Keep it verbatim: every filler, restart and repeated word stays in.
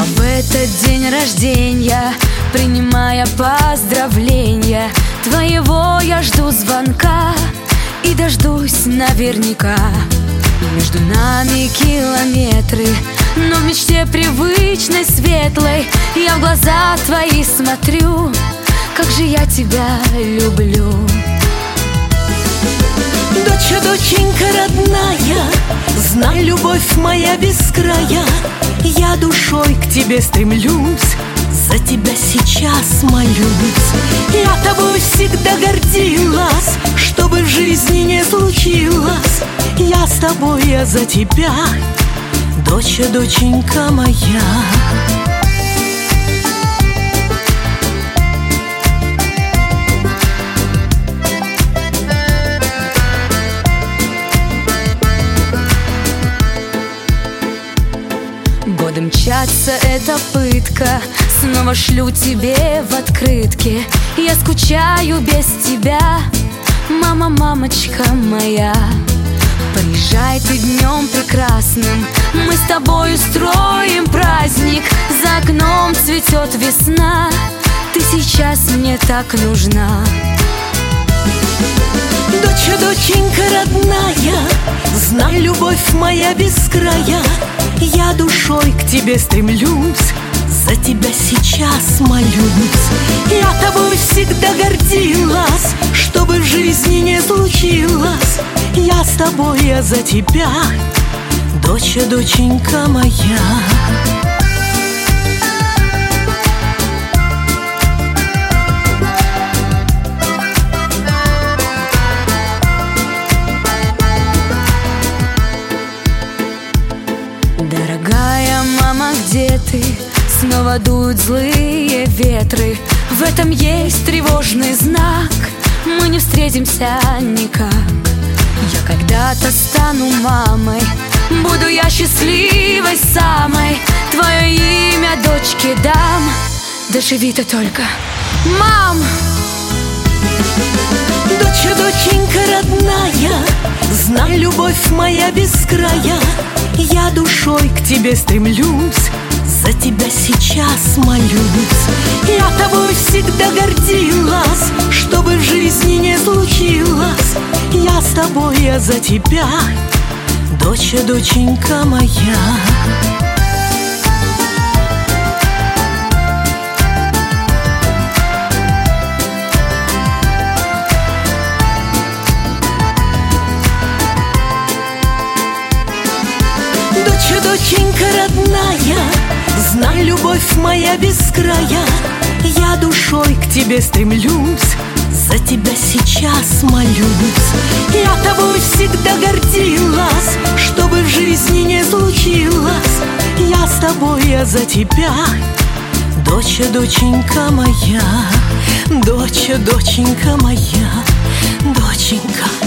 в этот день рождения, принимая поздравления твоего, я жду звонка и дождусь наверняка. Между нами километры, но в мечте привычной, светлой я в глаза твои смотрю. Как же я тебя люблю. Доча, доченька родная, знай, любовь моя без края, я душой к тебе стремлюсь, за тебя сейчас молюсь. Я тобой всегда гордилась, что бы в жизни не случилось, я с тобой, я за тебя, доча, доченька моя. Годы мчатся, это пытка, снова шлю тебе в открытке. Я скучаю без тебя, мама, мамочка моя. Приезжай ты днем прекрасным, мы с тобой устроим праздник. За окном цветет весна, ты сейчас мне так нужна. Доча, доченька родная, знай, любовь моя без края, я душой к тебе стремлюсь, за тебя сейчас молюсь. Я тобой всегда гордилась, что бы в жизни не случилось, я с тобой, я за тебя, доча, доченька моя. Дорогая мама, где ты? Снова дуют злые ветры, в этом есть тревожный знак, мы не встретимся никак. Я когда-то стану мамой, буду я счастливой самой, твое имя дочке дам, доживи ты только, мам! Доча, доченька родная, знай, любовь моя без края, я душой к тебе стремлюсь, за тебя сейчас молюсь. Я тобой всегда гордилась, что бы в жизни не случилось, я с тобой, я за тебя, доча, доченька моя. Доча, доченька родная, знай, любовь моя без края, я душой к тебе стремлюсь, за тебя сейчас молюсь. Я тобой всегда гордилась, что бы в жизни не случилось, я с тобой, я за тебя, доча, доченька моя, доча, доченька моя, доченька.